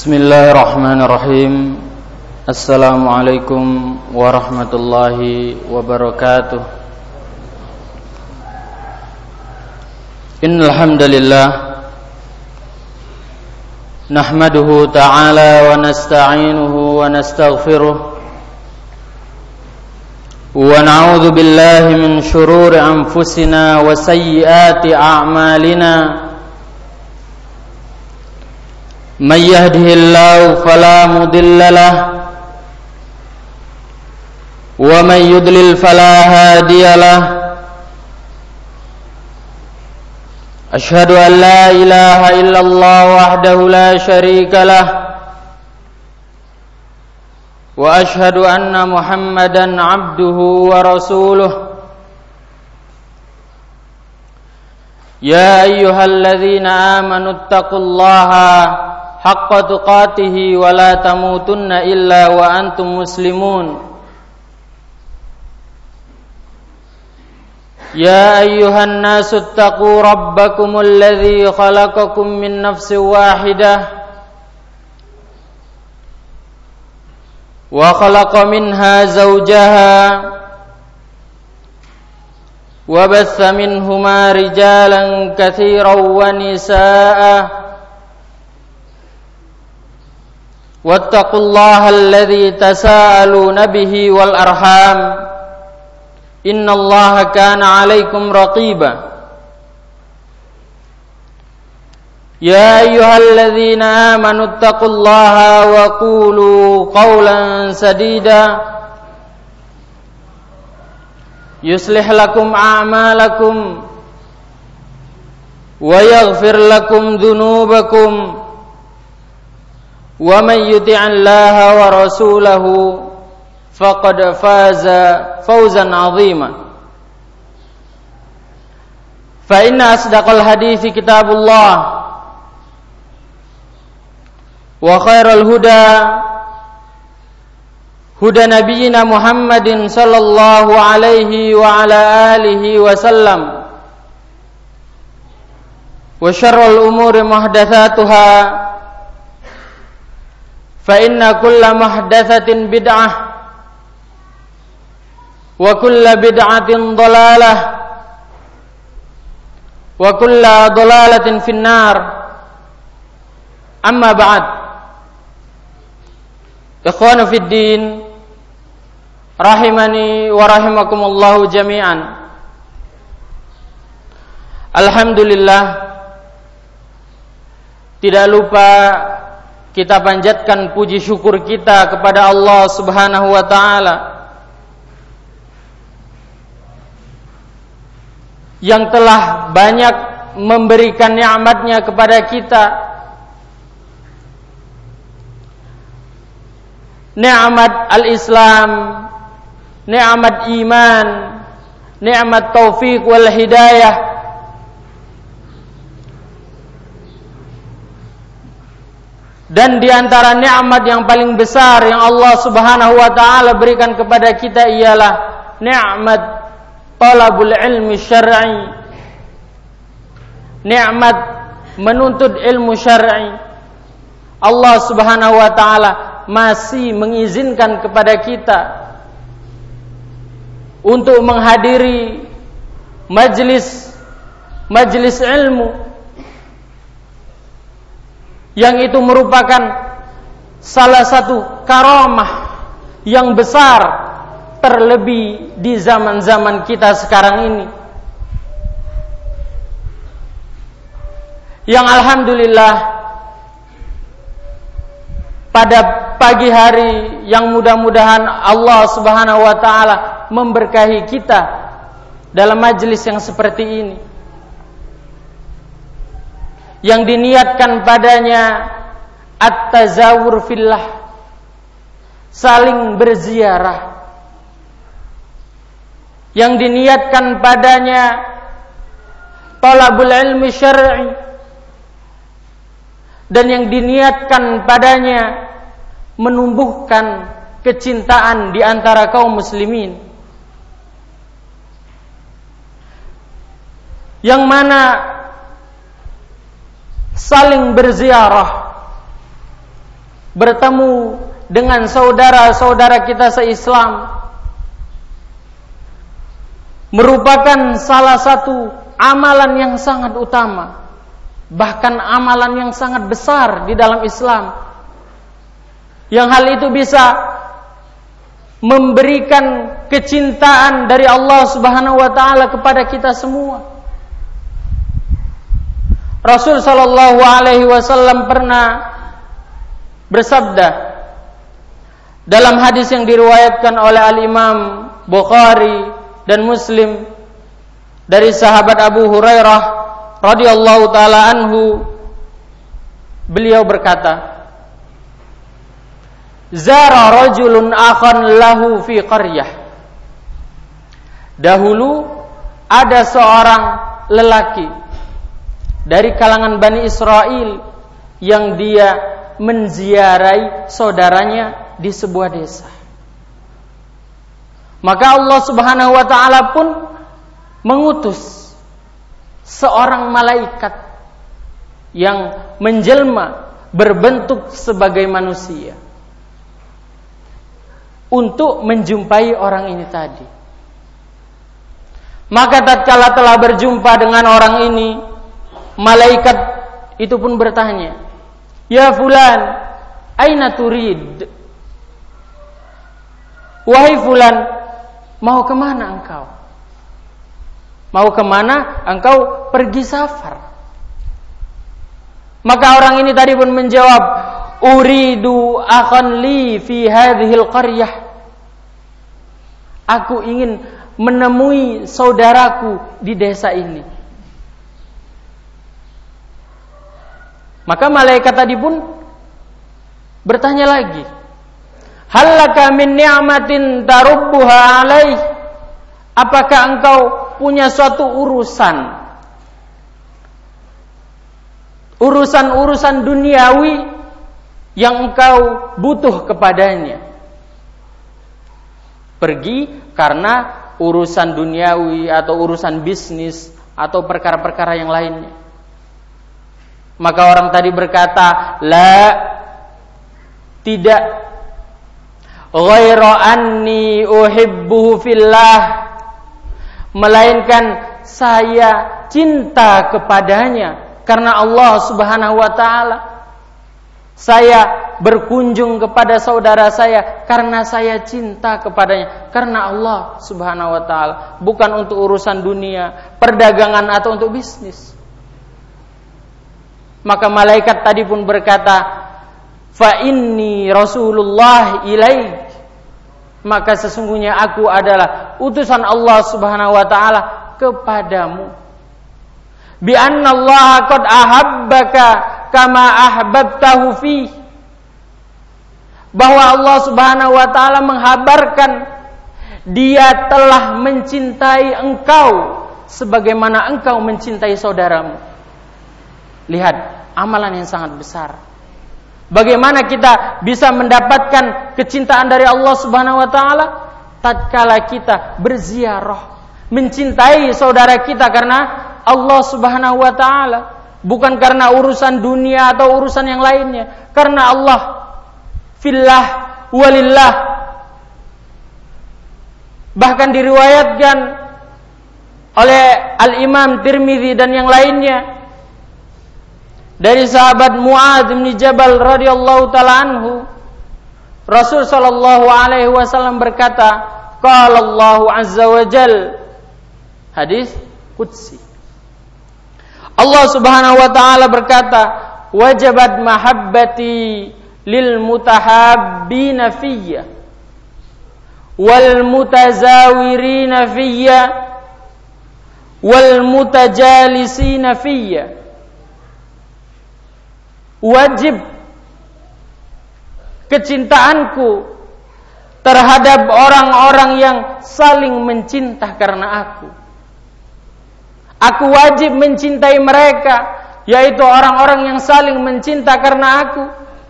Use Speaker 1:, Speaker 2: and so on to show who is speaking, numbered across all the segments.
Speaker 1: Bismillahirrahmanirrahim. Assalamualaikum warahmatullahi wabarakatuh. Innal hamdalillah nahmaduhu ta'ala wa nasta'inuhu wa nastaghfiruh wa na'udzu billahi min shururi anfusina wa sayyiati a'malina. Man yahdihillahu fala mudilla lahu wa man yudlil fala hadiya lahu. Ashhadu an la ilaha illallah wahdahu la syarika lahu wa ashhadu anna Muhammadan abduhu wa rasuluh. Ya ayyuhalladzina amanu taqullaha haqqa tuqatihi wa la tamutunna illa wa antum muslimun. Ya ayyuhan nasu taqu rabbakumul ladzi khalaqakum min nafsin wahidah wa khalaqa minha zawjaha wa batha minhuma rijalan katsiran wa nisaa'a. Wattaqullaha alladzi tasaaluna bihi wal arham innallaha kana 'alaikum raqiba. Ya ayyuhalladzina amanu taqullaha wa qulu qawlan sadida yuslih lakum a'malakum wa yaghfir lakum dhunubakum wa man yuti'illaha wa rasulahu faqad faza fawzan 'azima. Fa inna asdaqal hadithi kitabullah wa khairal huda huda nabiyyina Muhammadin sallallahu alaihi wa ala alihi wa sallam wa syarrul umuri muhdatsatuha fa inna kulla muhdatsatin bid'ah wa kulla bid'atin dhalalah wa kulla dhalalatin finnar. Amma ba'd. Ikhwanu fid din rahimani wa rahimakumullahu jami'an. Alhamdulillah, tidak lupa kita panjatkan puji syukur kita kepada Allah Subhanahu wa ta'ala yang telah banyak memberikan nikmat-Nya kepada kita. Nikmat al-Islam, nikmat iman, nikmat taufik wal hidayah. Dan di antara nikmat yang paling besar yang Allah Subhanahu wa ta'ala berikan kepada kita ialah nikmat talabul ilmi syar'i. Nikmat menuntut ilmu syar'i. Allah Subhanahu wa ta'ala masih mengizinkan kepada kita untuk menghadiri majlis ilmu, yang itu merupakan salah satu karamah yang besar, terlebih di zaman-zaman kita sekarang ini, yang alhamdulillah pada pagi hari yang mudah-mudahan Allah Subhanahu wa ta'ala memberkahi kita dalam majlis yang seperti ini, yang diniatkan padanya at-tazawur fillah, saling berziarah, yang diniatkan padanya talabul ilmi syar'i, dan yang diniatkan padanya menumbuhkan kecintaan di antara kaum muslimin, yang mana saling berziarah bertemu dengan saudara-saudara kita se-Islam merupakan salah satu amalan yang sangat utama, bahkan amalan yang sangat besar di dalam Islam, yang hal itu bisa memberikan kecintaan dari Allah Subhanahu wa taala kepada kita semua. Rasul sallallahu alaihi wasallam pernah bersabda dalam hadis yang diriwayatkan oleh Al-Imam Bukhari dan Muslim dari sahabat Abu Hurairah radhiyallahu taala anhu, beliau berkata, "Zara rajulun akhan lahu fi qaryah." Dahulu ada seorang lelaki dari kalangan Bani Israel yang dia menziarahi saudaranya di sebuah desa. Maka Allah Subhanahu wa taala pun mengutus seorang malaikat yang menjelma berbentuk sebagai manusia untuk menjumpai orang ini tadi. Maka tatkala telah berjumpa dengan orang ini, malaikat itu pun bertanya, "Ya fulan, aina turid?" Wahai fulan, mau kemana engkau? Mau kemana engkau pergi safar? Maka orang ini tadi pun menjawab, "Uridu akhan li fi hadhil qaryah." Aku ingin menemui saudaraku di desa ini. Maka malaikat tadi pun bertanya lagi, "Hal laka min ni'matin tarubbuha alaih?" Apakah engkau punya suatu urusan duniawi yang engkau butuh kepadanya? Pergi karena urusan duniawi atau urusan bisnis atau perkara-perkara yang lainnya. Maka orang tadi berkata, "La, tidak. Ghaira anni uhibbuhu fillah." Melainkan saya cinta kepadanya karena Allah Subhanahu wa taala. Saya berkunjung kepada saudara saya karena saya cinta kepadanya, karena Allah Subhanahu wa taala, bukan untuk urusan dunia, perdagangan atau untuk bisnis. Maka malaikat tadi pun berkata, "Fa inni Rasulullah ilaik." Maka sesungguhnya aku adalah utusan Allah Subhanahu wa taala kepadamu. Bi anna Allah qad ahabbaka kama ahbabtahu fi. Bahwa Allah Subhanahu wa taala menghabarkan Dia telah mencintai engkau sebagaimana engkau mencintai saudaramu. Lihat, amalan yang sangat besar. Bagaimana kita bisa mendapatkan kecintaan dari Allah Subhanahu wa taala? Tatkala kita berziarah, mencintai saudara kita karena Allah Subhanahu wa taala, bukan karena urusan dunia atau urusan yang lainnya, karena Allah, fillah walillah. Bahkan diriwayatkan oleh Al-Imam Tirmidzi dan yang lainnya dari sahabat Mu'adz bin Jabal radhiyallahu taala anhu, Rasul sallallahu alaihi wasallam berkata, qala Allah azza wa jal, hadis qudsi. Allah Subhanahu wa taala berkata, wajabat mahabbati lil mutahabbina fiyya wal mutazawirina fiyya wal mutajalisina fiyya. Wajib kecintaanku terhadap orang-orang yang saling mencinta karena aku. Aku wajib mencintai mereka, yaitu orang-orang yang saling mencinta karena aku.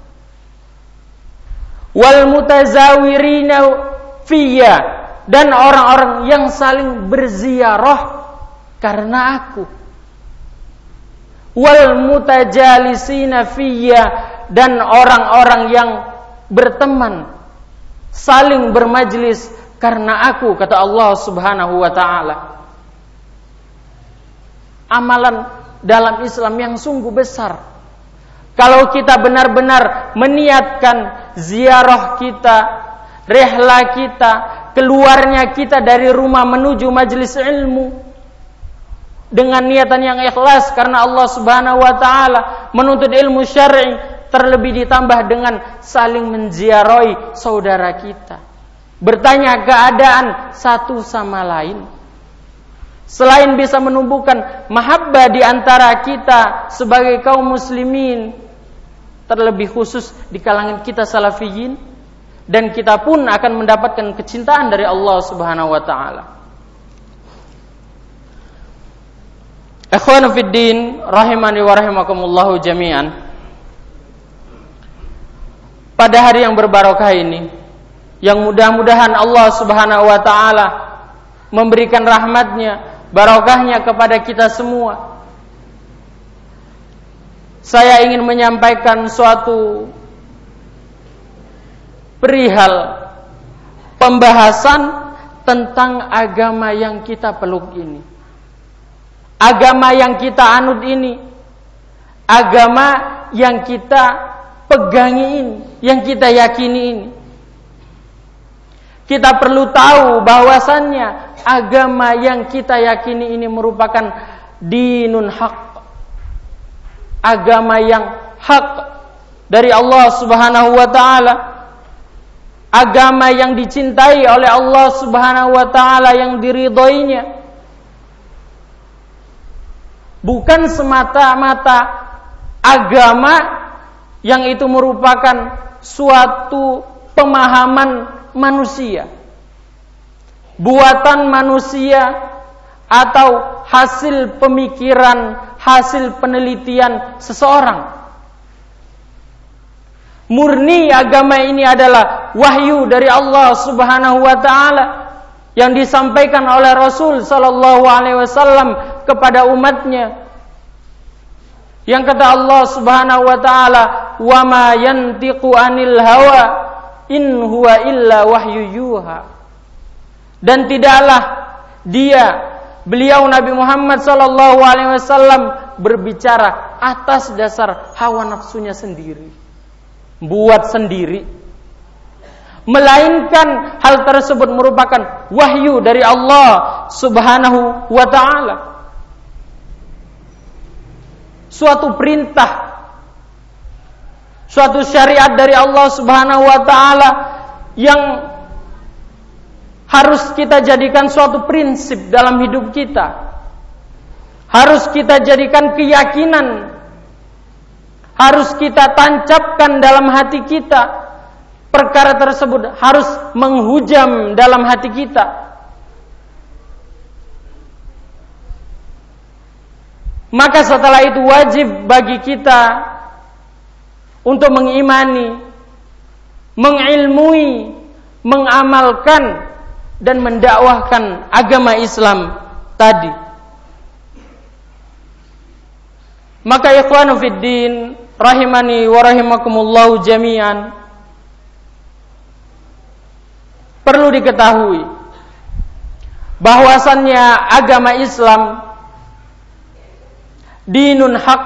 Speaker 1: Wal mutazawirina fiyya, dan orang-orang yang saling berziarah karena aku. Wal mutajalisina fiyya, dan orang-orang yang berteman, saling bermajlis karena aku, kata Allah Subhanahu wa taala. Amalan dalam Islam yang sungguh besar. Kalau kita benar-benar meniatkan ziarah kita, rihlah kita, keluarnya kita dari rumah menuju majelis ilmu dengan niatan yang ikhlas karena Allah Subhanahu wa taala, menuntut ilmu syar'i, terlebih ditambah dengan saling menziarahi saudara kita, bertanya keadaan satu sama lain. Selain bisa menumbuhkan mahabbah di antara kita sebagai kaum muslimin, terlebih khusus di kalangan kita salafiyin, dan kita pun akan mendapatkan kecintaan dari Allah Subhanahu wa taala. Ikhwanu fid din, rahimani wa rahimakumullah jami'an. Pada hari yang berbarokah ini, yang mudah-mudahan Allah Subhanahu wa taala memberikan rahmatnya, barokahnya kepada kita semua, saya ingin menyampaikan suatu perihal pembahasan tentang agama yang kita peluk ini, agama yang kita anut ini, agama yang kita pegangi ini, yang kita yakini ini. Kita perlu tahu bahwasannya agama yang kita yakini ini merupakan dinun haq, agama yang hak dari Allah Subhanahu wa taala, agama yang dicintai oleh Allah Subhanahu wa taala, yang diridhoinya. Bukan semata-mata agama yang itu merupakan suatu pemahaman manusia, buatan manusia, atau hasil pemikiran, hasil penelitian seseorang. Murni agama ini adalah wahyu dari Allah Subhanahu wa taala yang disampaikan oleh Rasul sallallahu alaihi wasallam kepada umatnya. Yang kata Allah Subhanahu wa taala, "Wa ma yantiqu 'anil hawa in huwa illa wahyu yuha." Dan tidaklah beliau Nabi Muhammad sallallahu alaihi wasallam berbicara atas dasar hawa nafsunya sendiri, buat sendiri, melainkan hal tersebut merupakan wahyu dari Allah Subhanahu wa taala. Suatu perintah, suatu syariat dari Allah Subhanahu wa taala yang harus kita jadikan suatu prinsip dalam hidup kita. Harus kita jadikan keyakinan, harus kita tancapkan dalam hati kita. Perkara tersebut harus menghujam dalam hati kita. Maka setelah itu wajib bagi kita untuk mengimani, mengilmui, mengamalkan, dan mendakwahkan agama Islam tadi. Maka ikhwanu fid din, rahimani wa rahimakumullahu jami'an, perlu diketahui bahwasannya agama Islam dinun haq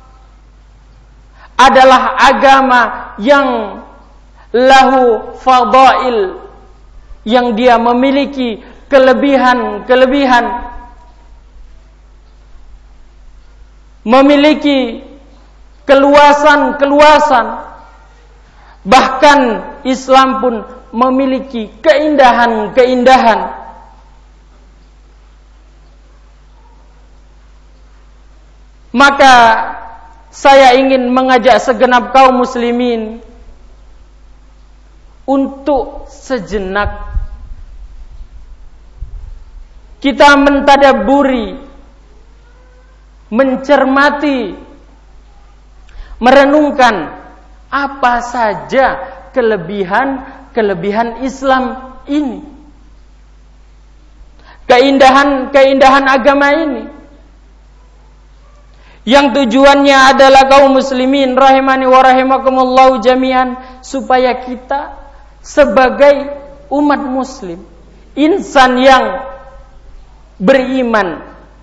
Speaker 1: adalah agama yang lahu fadail, yang dia memiliki kelebihan-kelebihan, memiliki keluasan-keluasan. Bahkan Islam pun memiliki keindahan-keindahan. Maka saya ingin mengajak segenap kaum muslimin untuk sejenak kita mentadabburi, mencermati, merenungkan apa saja kelebihan Islam ini, keindahan agama ini, yang tujuannya adalah kaum muslimin rahimani wa rahimakumullahu jami'an, supaya kita sebagai umat muslim, insan yang beriman,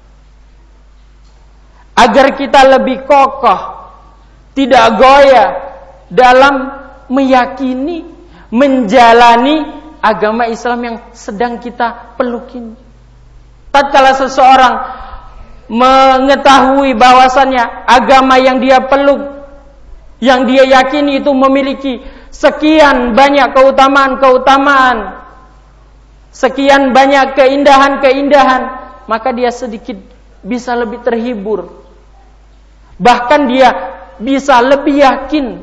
Speaker 1: agar kita lebih kokoh, tidak goyah dalam meyakini, menjalani agama Islam yang sedang kita peluk ini. Tatkala seseorang mengetahui bahwasannya agama yang dia peluk, yang dia yakini itu memiliki sekian banyak keutamaan-keutamaan, sekian banyak keindahan-keindahan, maka dia sedikit bisa lebih terhibur. Bahkan dia bisa lebih yakin.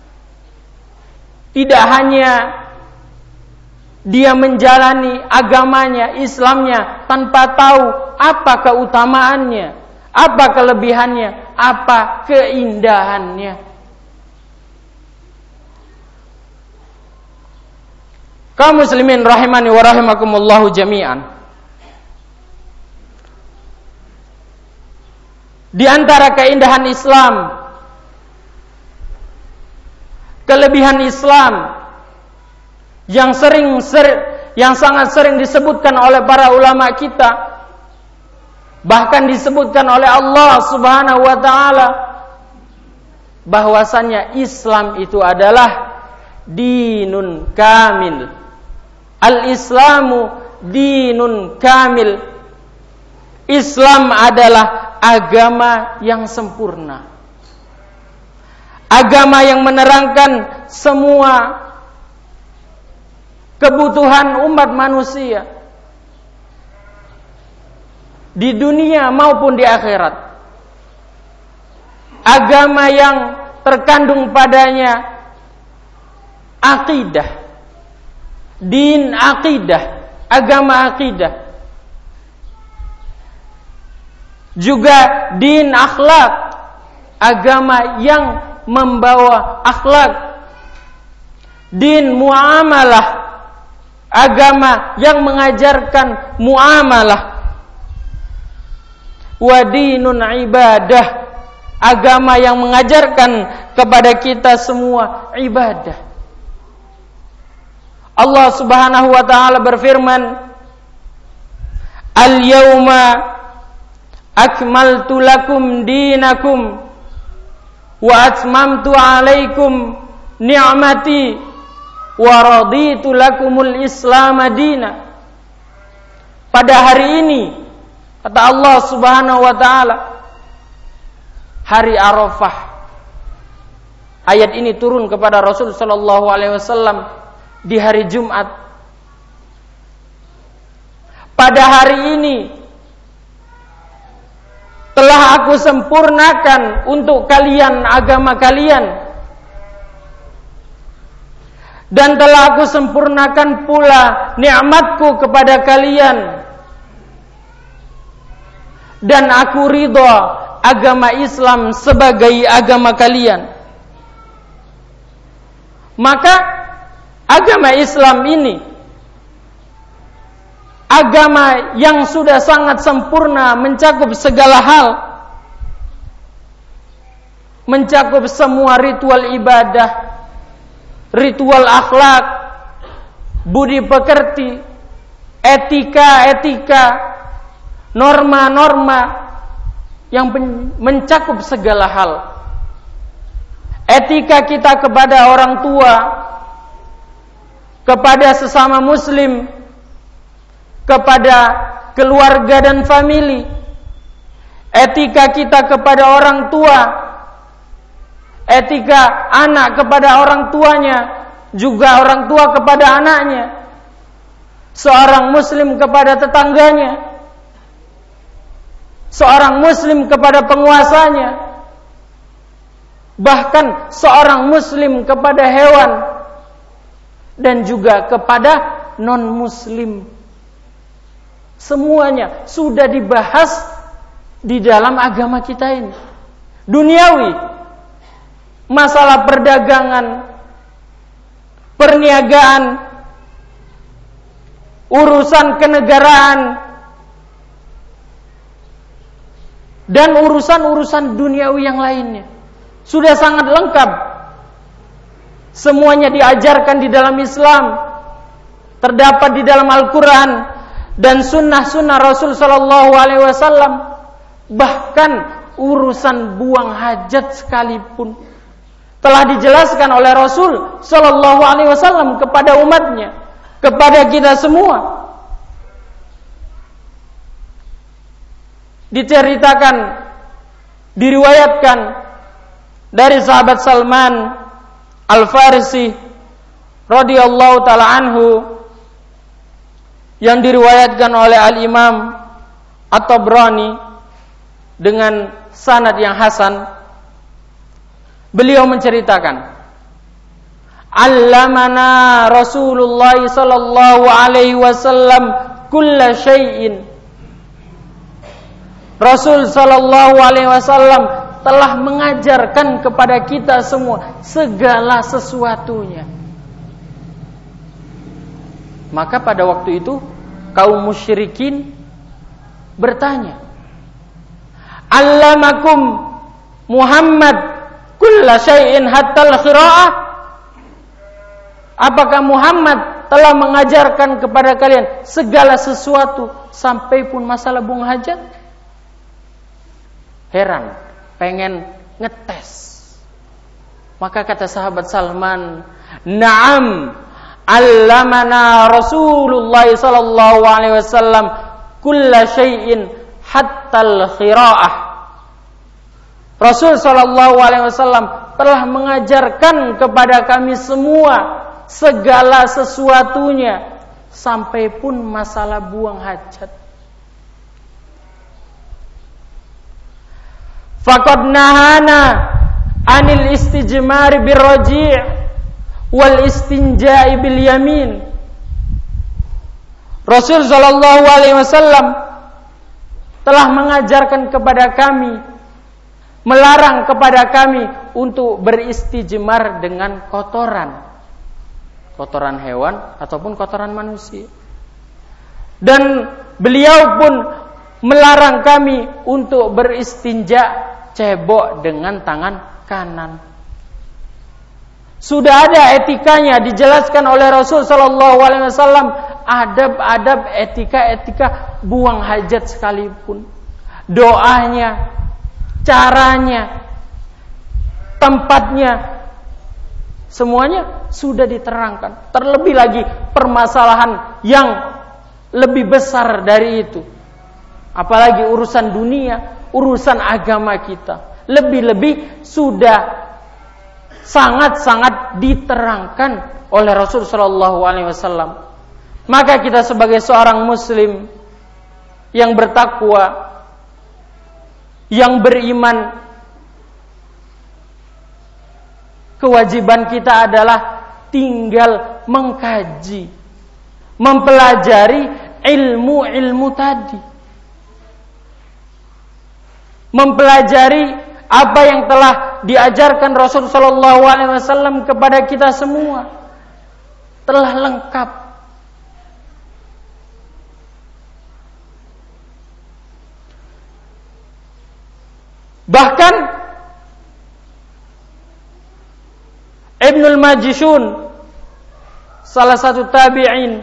Speaker 1: Tidak hanya dia menjalani agamanya, Islamnya, tanpa tahu apa keutamaannya, apa kelebihannya, apa keindahannya. Kaum muslimin rahimani wa rahimakumullahu jami'an. Di antara keindahan Islam, kelebihan Islam yang sangat sering disebutkan oleh para ulama kita, bahkan disebutkan oleh Allah Subhanahu wa taala, bahwasannya Islam itu adalah dinun kamil. Al-Islamu dinun kamil. Islam adalah agama yang sempurna. Agama yang menerangkan semua kebutuhan umat manusia di dunia maupun di akhirat. Agama yang terkandung padanya akidah, din akidah, agama akidah, juga din akhlak, agama yang membawa akhlak, din muamalah, agama yang mengajarkan muamalah, wa dinun ibadah, agama yang mengajarkan kepada kita semua ibadah. Allah Subhanahu wa taala berfirman, "Al-yauma akmaltu lakum dinakum wa atmamtu 'alaikum ni'mati wa raditu lakumul Islam madina." Pada hari ini, kata Allah Subhanahu wa taala, hari Arafah. Ayat ini turun kepada Rasul sallallahu alaihi wasallam di hari Jumat. Pada hari ini telah aku sempurnakan untuk kalian agama kalian, dan telah aku sempurnakan pula nikmatku kepada kalian, dan aku ridha agama Islam sebagai agama kalian. Maka agama Islam ini agama yang sudah sangat sempurna, mencakup segala hal, mencakup semua ritual ibadah, ritual akhlak, budi pekerti, etika-etika, norma-norma yang mencakup segala hal. Etika kita kepada orang tua, kepada sesama muslim, kepada keluarga dan famili, etika kita kepada orang tua, etika anak kepada orang tuanya, juga orang tua kepada anaknya, seorang muslim kepada tetangganya, seorang muslim kepada penguasanya, bahkan seorang muslim kepada hewan, dan juga kepada non-muslim. Semuanya sudah dibahas di dalam agama kita ini. Duniawi, masalah perdagangan, perniagaan, urusan kenegaraan, dan urusan-urusan duniawi yang lainnya. Sudah sangat lengkap. Semuanya diajarkan di dalam Islam, terdapat di dalam Al-Quran dan sunnah-sunnah Rasul Sallallahu Alaihi Wasallam. Bahkan urusan buang hajat sekalipun telah dijelaskan oleh Rasul Sallallahu Alaihi Wasallam kepada umatnya, kepada kita semua. Diceritakan, diriwayatkan dari sahabat Salman Al-Farisi radhiyallahu taala anhu, yang diriwayatkan oleh Al-Imam At-Tabrani dengan sanad yang hasan. Beliau menceritakan, allamana Rasulullah sallallahu alaihi wasallam kulla syai'in. Rasul sallallahu alaihi wasallam telah mengajarkan kepada kita semua segala sesuatunya. Maka pada waktu itu kaum musyrikin bertanya, allamakum Muhammad kulla syai'in hatta al-qira'ah? Apakah Muhammad telah mengajarkan kepada kalian segala sesuatu sampai pun masalah buang hajat? Heran, pengen ngetes. Maka kata sahabat Salman, na'am, allamana Rasulullah sallallahu alaihi wasallam kulla syai'in hatta al-qira'ah. Rasul sallallahu alaihi wasallam telah mengajarkan kepada kami semua segala sesuatunya sampai pun masalah buang hajat. Faqad nahana anil istijmar birraji' wal istinja'i bil yamin. Rasul sallallahu alaihi wasallam telah mengajarkan kepada kami, melarang kepada kami untuk beristijmar dengan kotoran hewan ataupun kotoran manusia. Dan beliau pun melarang kami untuk beristinja cebok dengan tangan kanan. Sudah ada etikanya dijelaskan oleh Rasul sallallahu alaihi wasallam, adab-adab etika buang hajat sekalipun. Doanya, caranya, tempatnya, semuanya sudah diterangkan. Terlebih lagi permasalahan yang lebih besar dari itu. Apalagi urusan dunia, urusan agama kita, lebih-lebih sudah sangat-sangat diterangkan oleh Rasul sallallahu alaihi wasallam. Maka kita sebagai seorang muslim yang bertakwa, yang beriman, kewajiban kita adalah tinggal mengkaji, mempelajari ilmu-ilmu tadi. Mempelajari apa yang telah diajarkan Rasul sallallahu alaihi wasallam kepada kita semua. Telah lengkap. Bahkan Ibnul Majishun, salah satu tabi'in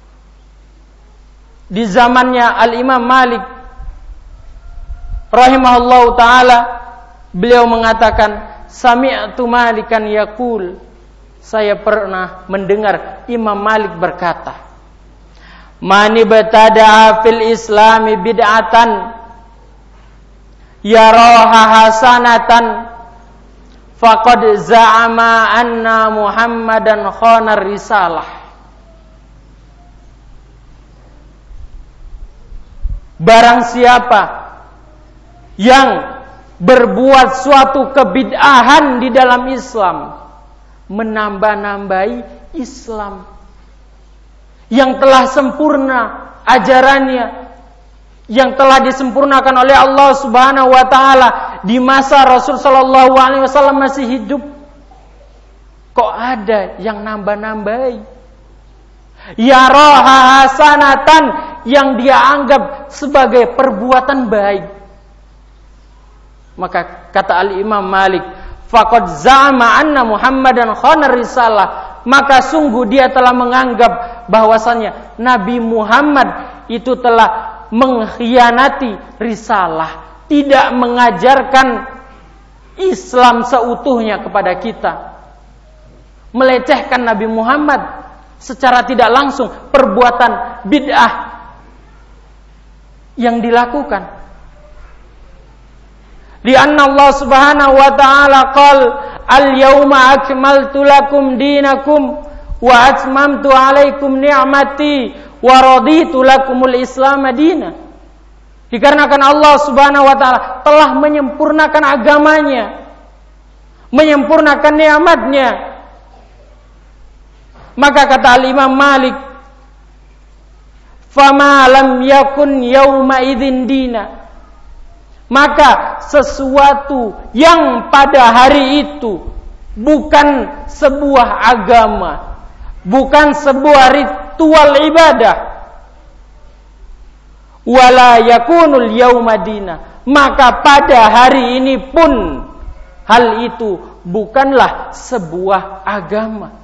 Speaker 1: di zamannya Al-Imam Malik rahimahullahu ta'ala, beliau mengatakan, sami'tu Malikan yaqul, saya pernah mendengar Imam Malik berkata, man ibtada'a fil islami bid'atan yaraha hasanatan faqad za'ama anna Muhammadan khana risalah. Barang siapa yang berbuat suatu kebid'ahan di dalam Islam, menambah-nambahi Islam yang telah sempurna ajarannya, yang telah disempurnakan oleh Allah Subhanahu wa taala di masa Rasul sallallahu alaihi wasallam masih hidup. Kok ada yang nambah-nambahi? Yaraha hasanatan, yang dia anggap sebagai perbuatan baik. Maka kata Al-Imam Malik, faqad za'ama anna Muhammadan khana risalah. Maka sungguh dia telah menganggap bahwasannya Nabi Muhammad itu telah mengkhianati risalah, tidak mengajarkan Islam seutuhnya kepada kita. Melecehkan Nabi Muhammad secara tidak langsung, perbuatan bid'ah yang dilakukan. Lianna Allah Subhanahu wa ta'ala qala al-yawma akmaltu lakum dinakum wa atmamtu alaikum ni'mati wa raditu lakumul Islam madina. Dikarenakan Allah Subhanahu wa ta'ala telah menyempurnakan agamanya, menyempurnakan nikmatnya. Maka kata Al-Imam Malik, fama lam yakun yauma idzin dina. Maka sesuatu yang pada hari itu bukan sebuah agama, bukan sebuah ritual ibadah, wala yakunul yauma dina, maka pada hari ini pun hal itu bukanlah sebuah agama.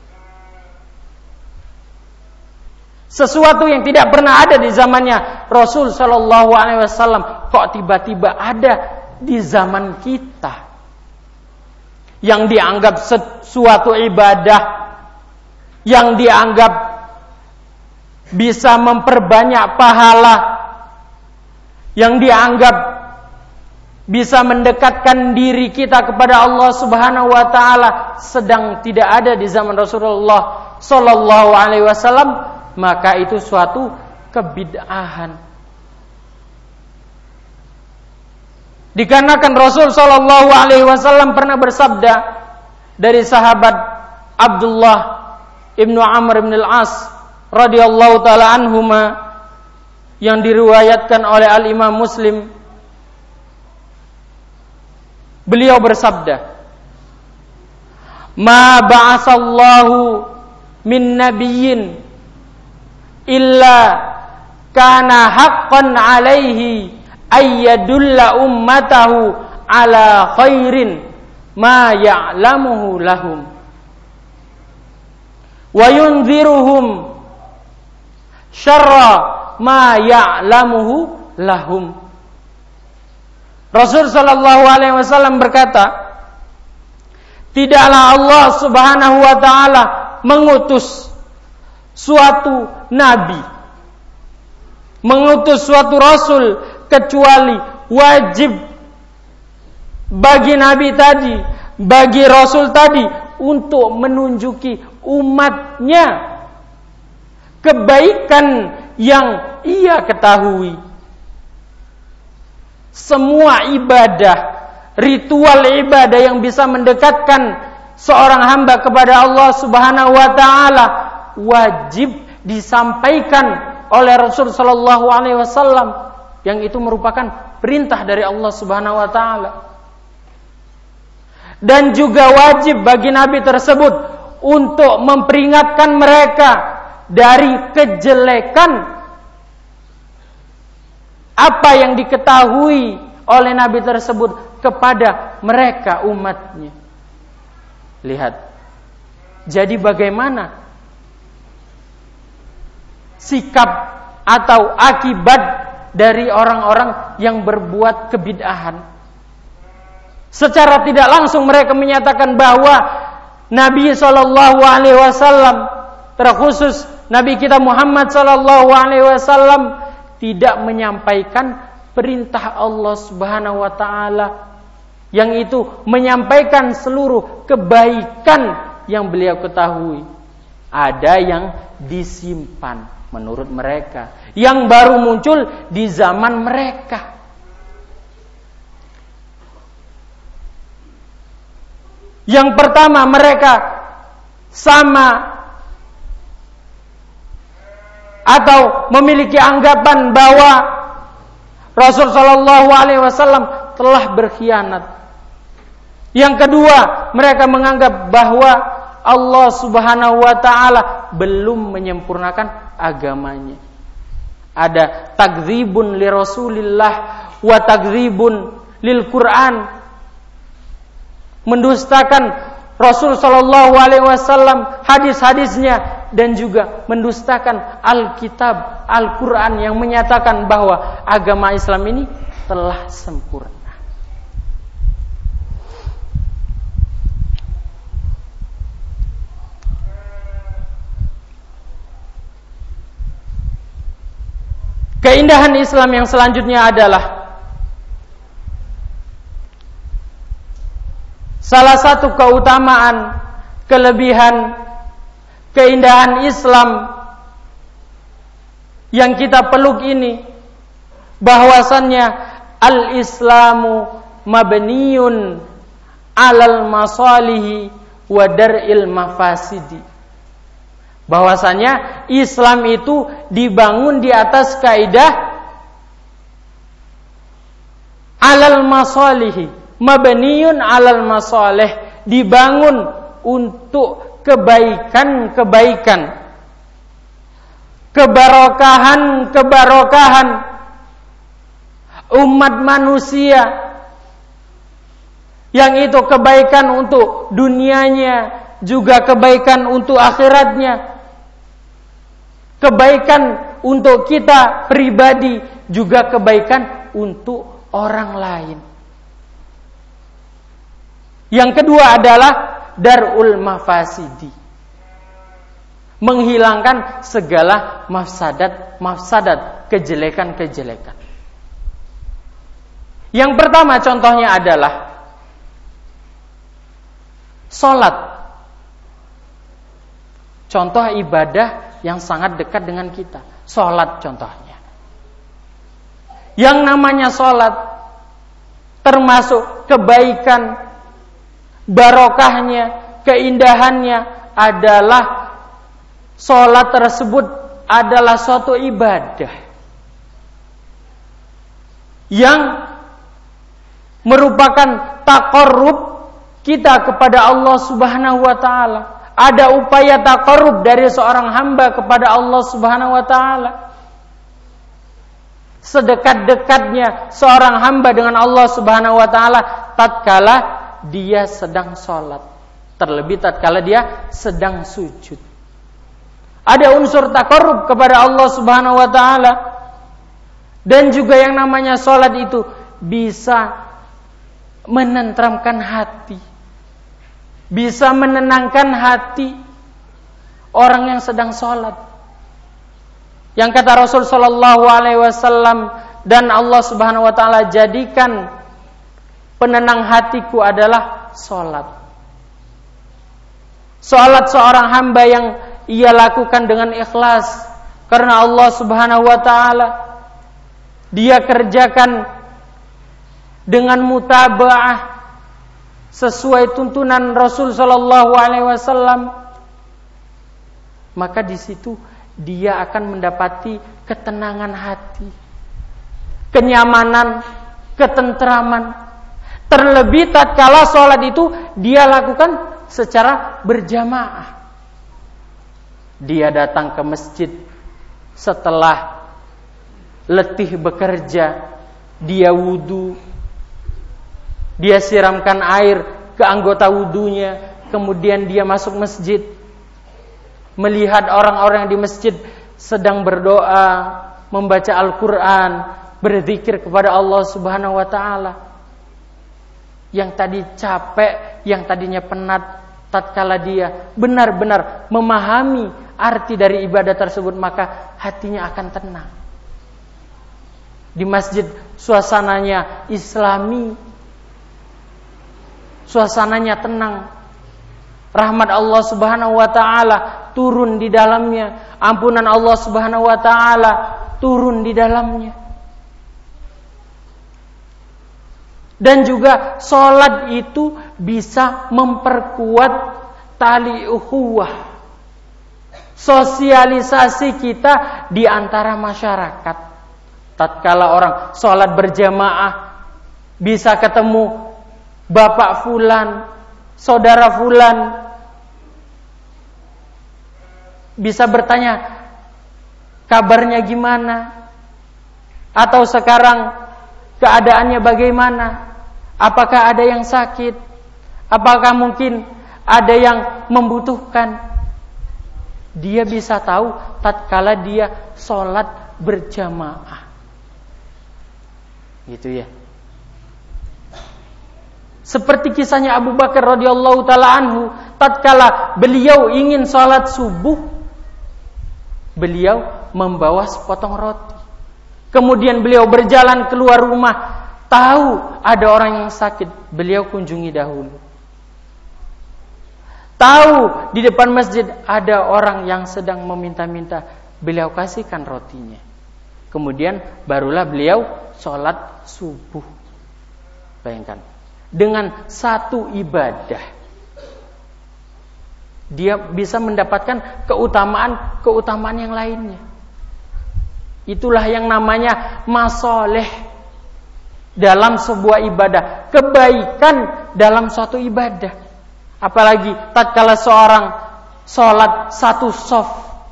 Speaker 1: Sesuatu yang tidak pernah ada di zamannya Rasul Shallallahu Alaihi Wasallam kok tiba-tiba ada di zaman kita, yang dianggap sesuatu ibadah, yang dianggap bisa memperbanyak pahala, yang dianggap bisa mendekatkan diri kita kepada Allah Subhanahu wa taala, sedang tidak ada di zaman Rasulullah Shallallahu Alaihi Wasallam. Maka itu suatu kebid'ahan. Dikarenakan Rasul Shallallahu Alaihi Wasallam pernah bersabda dari sahabat Abdullah ibnu Amr ibn al-As radhiyallahu taala anhuma, yang diriwayatkan oleh Al-Imam Muslim. Beliau bersabda, "Ma ba'asallahu min nabiyyin illa kana haqqan alaihi ayyadulla ummatahu ala khairin ma ya'lamuhu lahum wa yunziruhum syarra ma ya'lamuhu lahum." Rasul sallallahu alaihi wasallam berkata, tidaklah Allah Subhanahu wa taala mengutus suatu nabi, mengutus suatu rasul, kecuali wajib bagi nabi tadi, bagi rasul tadi, untuk menunjuki umatnya kebaikan yang ia ketahui. Semua ibadah, ritual ibadah yang bisa mendekatkan seorang hamba kepada Allah Subhanahu wa taala wajib disampaikan oleh Rasul sallallahu alaihi wasallam, yang itu merupakan perintah dari Allah Subhanahu wa taala. Dan juga wajib bagi nabi tersebut untuk memperingatkan mereka dari kejelekan apa yang diketahui oleh nabi tersebut kepada mereka umatnya. Lihat, jadi bagaimana sikap atau akibat dari orang-orang yang berbuat kebid'ahan. Secara tidak langsung mereka menyatakan bahwa Nabi SAW, terkhusus Nabi kita Muhammad SAW, tidak menyampaikan perintah Allah Subhanahu wa taala, yang itu menyampaikan seluruh kebaikan yang beliau ketahui. Ada yang disimpan menurut mereka, yang baru muncul di zaman mereka. Yang pertama, mereka sama atau memiliki anggapan bahwa Rasul sallallahu alaihi wasallam telah berkhianat. Yang kedua, mereka menganggap bahwa Allah Subhanahu wa taala belum menyempurnakan agamanya. Ada takdzibun li Rasulillah wa takdzibun lil Quran, mendustakan Rasul sallallahu alaihi wasallam, hadis-hadisnya, dan juga mendustakan Alkitab, Al-Quran yang menyatakan bahwa agama Islam ini telah sempurna. Keindahan Islam yang selanjutnya adalah salah satu keutamaan, kelebihan, keindahan Islam yang kita peluk ini, bahwasannya al-Islamu mabniyun alal masalihi wa dar'il mafasidi. Bahwasanya Islam itu dibangun di atas kaidah alal masalihi, mabniyun alal masalih, dibangun untuk kebaikan-kebaikan, kebarokahan umat manusia, yang itu kebaikan untuk dunianya, juga kebaikan untuk akhiratnya, kebaikan untuk kita pribadi, juga kebaikan untuk orang lain. Yang kedua adalah darul mafasidi, menghilangkan segala mafsadat, kejelekan-kejelekan. Yang pertama contohnya adalah salat. Contoh ibadah yang sangat dekat dengan kita, salat contohnya. Yang namanya salat termasuk kebaikan, barokahnya, keindahannya adalah salat tersebut adalah suatu ibadah yang merupakan taqarrub kita kepada Allah Subhanahu wa taala. Ada upaya taqarrub dari seorang hamba kepada Allah Subhanahu wa taala. Sedekat-dekatnya seorang hamba dengan Allah Subhanahu wa taala tatkala dia sedang salat, terlebih tatkala dia sedang sujud. Ada unsur taqarrub kepada Allah Subhanahu wa taala. Dan juga yang namanya salat itu bisa menenteramkan hati, bisa menenangkan hati orang yang sedang salat. Yang kata Rasul sallallahu alaihi wasallam, dan Allah Subhanahu wa taala jadikan penenang hatiku adalah salat. Salat seorang hamba yang ia lakukan dengan ikhlas karena Allah Subhanahu wa taala, dia kerjakan dengan mutaba'ah sesuai tuntunan Rasul sallallahu alaihi wasallam, maka di situ dia akan mendapati ketenangan hati, kenyamanan, ketentraman. Terlebih tatkala salat itu dia lakukan secara berjamaah. Dia datang ke masjid setelah letih bekerja, dia wudu, dia siramkan air ke anggota wudunya, kemudian dia masuk masjid, melihat orang-orang di masjid sedang berdoa, membaca Al-Quran, berzikir kepada Allah Subhanahu wa taala. Yang tadi capek, yang tadinya penat, tatkala dia benar-benar memahami arti dari ibadah tersebut, maka hatinya akan tenang. Di masjid suasananya islami, suasananya tenang. Rahmat Allah Subhanahu wa taala turun di dalamnya, ampunan Allah Subhanahu wa taala turun di dalamnya. Dan juga salat itu bisa memperkuat tali ukhuwah, sosialisasi kita di antara masyarakat. Tatkala orang salat berjamaah, bisa ketemu bapak fulan, saudara fulan, bisa bertanya kabarnya gimana, atau sekarang keadaannya bagaimana. Apakah ada yang sakit? Apakah mungkin ada yang membutuhkan? Dia bisa tahu tatkala dia sholat berjamaah. Gitu ya. Seperti kisahnya Abu Bakar radhiyallahu taala anhu, tatkala beliau ingin sholat subuh, beliau membawa sepotong roti. Kemudian beliau berjalan keluar rumah, tahu ada orang yang sakit, beliau kunjungi dahulu. Tahu di depan masjid ada orang yang sedang meminta-minta, beliau kasihkan rotinya. Kemudian barulah beliau sholat subuh. Bayangkan, dengan satu ibadah dia bisa mendapatkan keutamaan yang lainnya. Itulah yang namanya masoleh dalam sebuah ibadah, kebaikan dalam suatu ibadah. Apalagi tatkala seorang sholat satu shaf,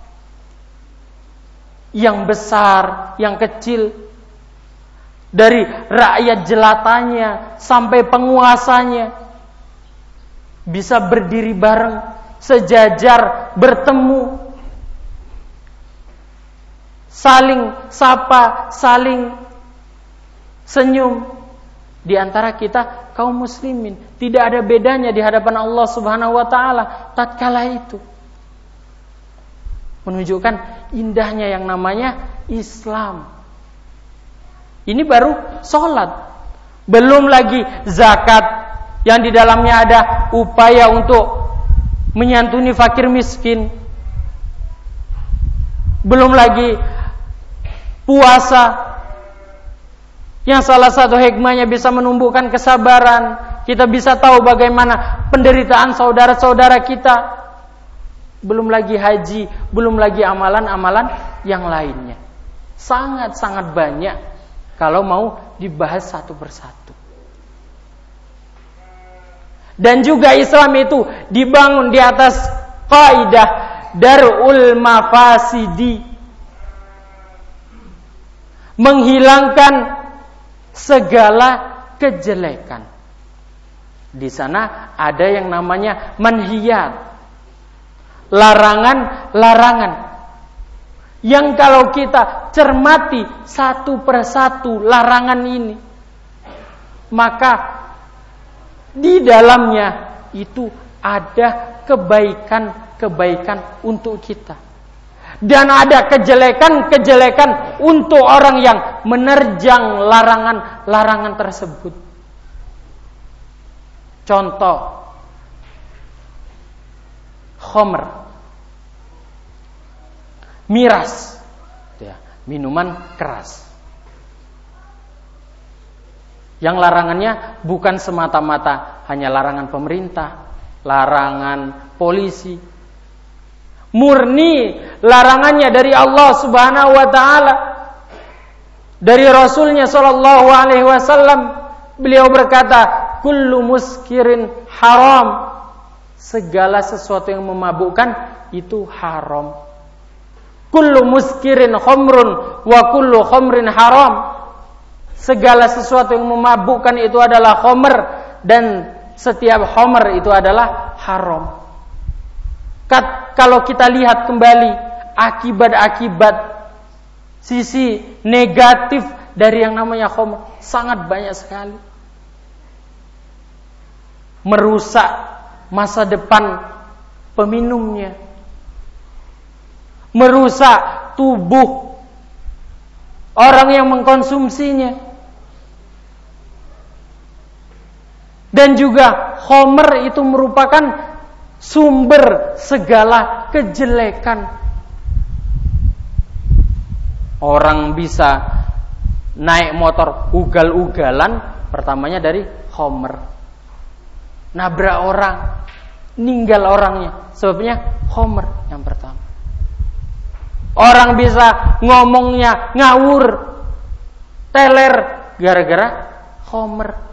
Speaker 1: yang besar, yang kecil, dari rakyat jelatanya sampai penguasanya, bisa berdiri bareng, sejajar, bertemu, saling sapa, saling senyum. Di antara kita kaum muslimin, tidak ada bedanya di hadapan Allah Subhanahu wa taala tatkala itu. Menunjukkan indahnya yang namanya Islam. Ini baru sholat, belum lagi zakat yang di dalamnya ada upaya untuk menyantuni fakir miskin, belum lagi puasa yang salah satu hikmahnya bisa menumbuhkan kesabaran. Kita bisa tahu bagaimana penderitaan saudara-saudara kita. Belum lagi haji, belum lagi amalan-amalan yang lainnya. Sangat-sangat banyak kalau mau dibahas satu persatu. Dan juga Islam itu dibangun di atas kaidah darul mafasidi, menghilangkan segala kejelekan. Di sana ada yang namanya manhiyat, larangan-larangan, yang kalau kita cermati satu persatu larangan ini, maka di dalamnya itu ada kebaikan-kebaikan untuk kita. Dan ada kejelekan-kejelekan untuk orang yang menerjang larangan-larangan tersebut. Contoh, khamr, miras, ya, minuman keras. Yang larangannya bukan semata-mata hanya larangan pemerintah, larangan polisi. Murni larangannya dari Allah Subhanahu wa taala, dari Rasulnya sallallahu alaihi wasallam. Beliau berkata, kullu muskirin haram. Segala sesuatu yang memabukkan itu haram. Kullu muskirin khamrun wa kullu khamrin haram. Segala sesuatu yang memabukkan itu adalah khamr, dan setiap khamr itu adalah haram. Kalau kita lihat kembali akibat-akibat, sisi negatif dari yang namanya khamr sangat banyak sekali. Merusak masa depan peminumnya, merusak tubuh orang yang mengkonsumsinya, dan juga khamr itu merupakan sumber segala kejelekan. Orang bisa naik motor ugal-ugalan, pertamanya dari khamr. Nabrak orang, ninggal orangnya, sebabnya khamr yang pertama. Orang bisa ngomongnya ngawur, teler, gara-gara khamr.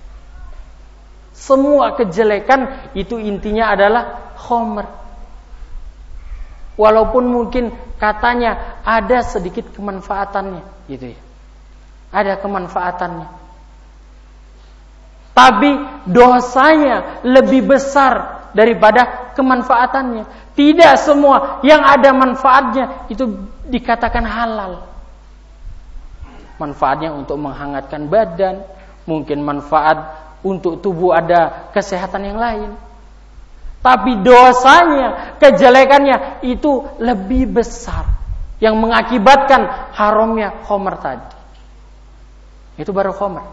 Speaker 1: Semua kejelekan itu intinya adalah khamr. Walaupun mungkin katanya ada sedikit kemanfaatannya, gitu ya. Ada kemanfaatannya. tapi dosanya lebih besar daripada kemanfaatannya. Tidak semua yang ada manfaatnya itu dikatakan halal. Manfaatnya untuk menghangatkan badan, mungkin manfaat untuk tubuh ada kesehatan yang lain. Tapi dosanya, kejelekannya itu lebih besar, yang mengakibatkan haramnya khamr tadi. Itu baru khamr.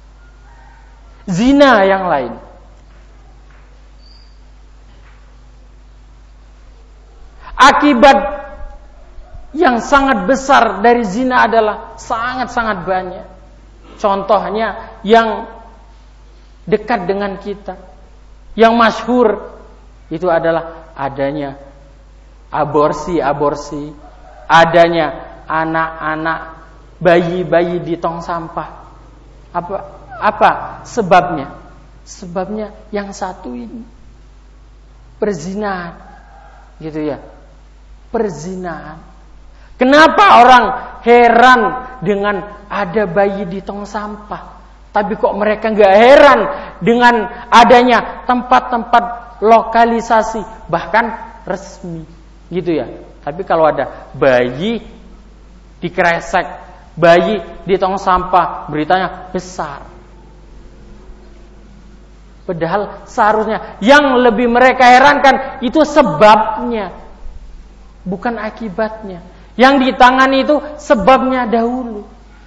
Speaker 1: Zina yang lain. Akibat yang sangat besar dari zina adalah sangat-sangat banyak. Contohnya yang dekat dengan kita, yang masyhur itu adalah adanya aborsi, adanya anak-anak, bayi-bayi di tong sampah. Apa sebabnya? Sebabnya yang satu ini, perzinahan, gitu ya. Perzinahan. Kenapa orang heran dengan ada bayi di tong sampah? Tapi kok mereka nggak heran dengan adanya tempat-tempat lokalisasi, bahkan resmi, gitu ya. Tapi kalau ada bayi dikresek, bayi di tong sampah, beritanya besar. Padahal seharusnya yang lebih mereka herankan itu sebabnya, bukan akibatnya. Yang ditangani itu sebabnya dahulu.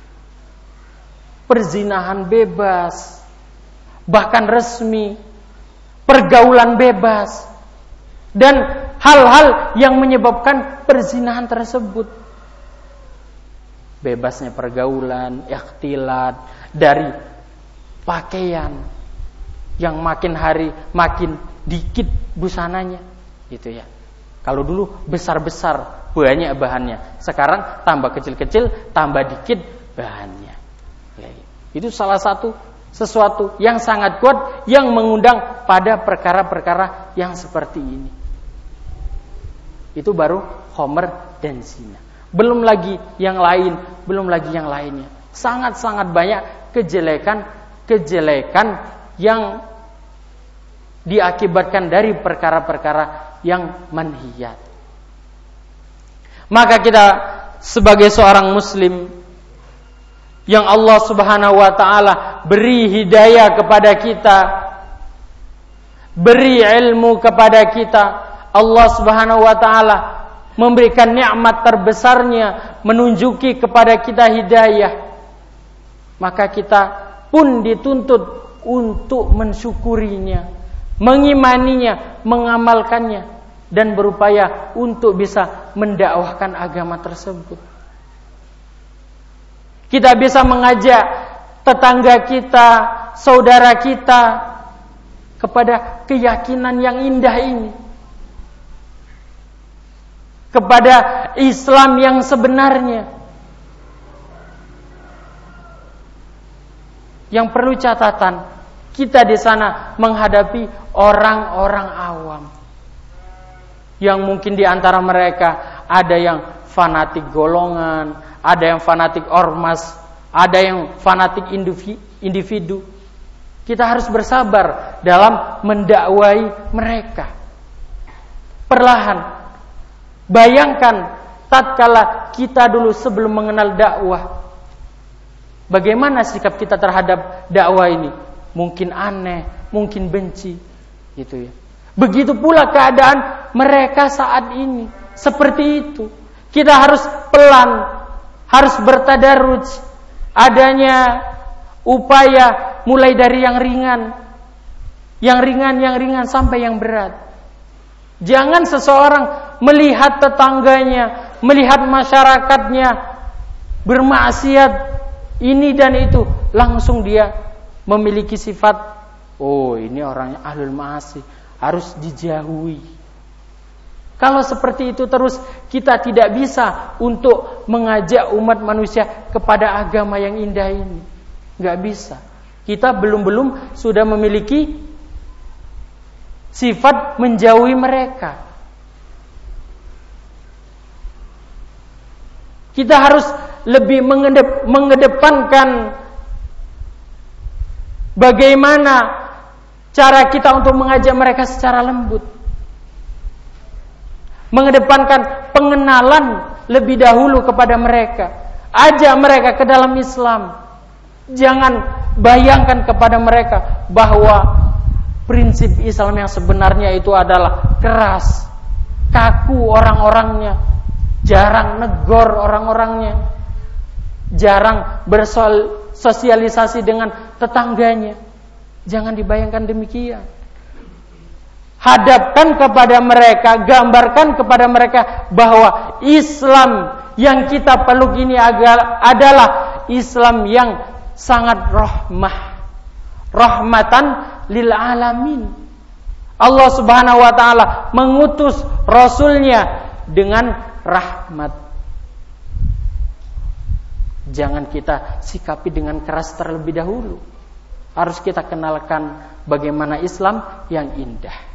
Speaker 1: Perzinahan bebas, bahkan resmi, pergaulan bebas, dan hal-hal yang menyebabkan perzinahan tersebut. Bebasnya pergaulan, ikhtilat, dari pakaian yang makin hari makin dikit busananya, gitu ya. Kalau dulu besar-besar banyak bahannya, sekarang tambah kecil-kecil, tambah dikit bahannya. Ya, itu salah satu sesuatu yang sangat kuat yang mengundang pada perkara-perkara yang seperti ini. Itu baru khamr dan zina. Belum lagi yang lain, belum lagi yang lainnya. Sangat-sangat banyak kejelekan yang diakibatkan dari perkara-perkara yang manhiyat. Maka kita sebagai seorang muslim yang Allah Subhanahu wa taala beri hidayah kepada kita, beri ilmu kepada kita, Allah Subhanahu wa taala memberikan nikmat terbesarnya, menunjuki kepada kita hidayah. Maka kita pun dituntut untuk mensyukurinya, mengimaninya, mengamalkannya, dan berupaya untuk bisa mendakwahkan agama tersebut. Kita bisa mengajak tetangga kita, saudara kita kepada keyakinan yang indah ini, kepada Islam yang sebenarnya. Yang perlu catatan, kita di sana menghadapi orang-orang awam yang mungkin di antara mereka ada yang fanatik golongan, ada yang fanatik ormas, ada yang fanatik individu. Kita harus bersabar dalam mendakwai mereka. Perlahan. Bayangkan tatkala kita dulu sebelum mengenal dakwah, bagaimana sikap kita terhadap dakwah ini? Mungkin aneh, mungkin benci, gitu ya. Begitu pula keadaan mereka saat ini, seperti itu. Kita harus pelan, harus bertadarruj. Adanya upaya mulai dari yang ringan sampai yang berat. Jangan seseorang melihat tetangganya, melihat masyarakatnya bermaksiat ini dan itu, langsung dia memiliki sifat, oh ini orangnya ahlul ma'asi, harus dijauhi. Kalau seperti itu terus, kita tidak bisa untuk mengajak umat manusia kepada agama yang indah ini. Gak bisa. Kita belum sudah memiliki sifat menjauhi mereka. Kita harus lebih mengedepankan bagaimana cara kita untuk mengajak mereka secara lembut, mengedepankan pengenalan lebih dahulu kepada mereka, ajak mereka ke dalam Islam. Jangan bayangkan kepada mereka bahwa prinsip Islam yang sebenarnya itu adalah keras, kaku orang-orangnya, jarang negor orang-orangnya, jarang bersosialisasi dengan tetangganya. Jangan dibayangkan demikian. Hadapkan kepada mereka, gambarkan kepada mereka bahwa Islam yang kita peluk ini adalah Islam yang sangat rahmatan lil alamin. Allah Subhanahu wa taala mengutus rasulnya dengan rahmat. Jangan kita sikapi dengan keras terlebih dahulu. Harus kita kenalkan bagaimana Islam yang indah.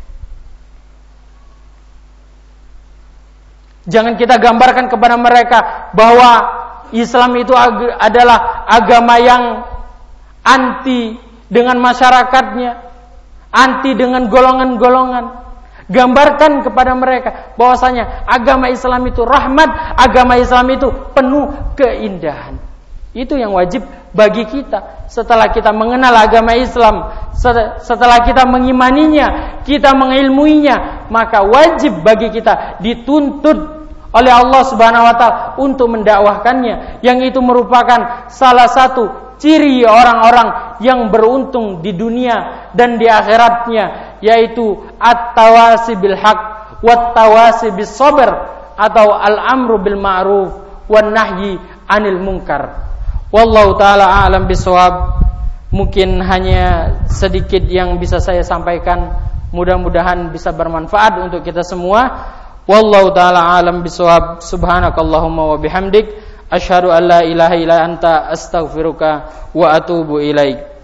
Speaker 1: Jangan kita gambarkan kepada mereka bahwa Islam itu adalah agama yang anti dengan masyarakatnya, anti dengan golongan-golongan. Gambarkan kepada mereka bahwasanya agama Islam itu rahmat, agama Islam itu penuh keindahan. Itu yang wajib bagi kita. Setelah kita mengenal agama Islam, setelah kita mengimaninya, kita mengilmuinya, maka wajib bagi kita dituntut oleh Allah Subhanahu wa taala untuk mendakwahkannya, yang itu merupakan salah satu ciri orang-orang yang beruntung di dunia dan di akhiratnya, yaitu at-tawasi bil haq wat tawasi bis sabr, atau al-amru bil ma'ruf wan nahyi anil munkar. Wallahu taala a'lam bishawab. Mungkin hanya sedikit yang bisa saya sampaikan, mudah-mudahan bisa bermanfaat untuk kita semua. Wallahu taala a'lam bishawab. Subhanakallahumma wa bihamdik, asyhadu an la ilaha illa anta astaghfiruka wa atubu ilaik.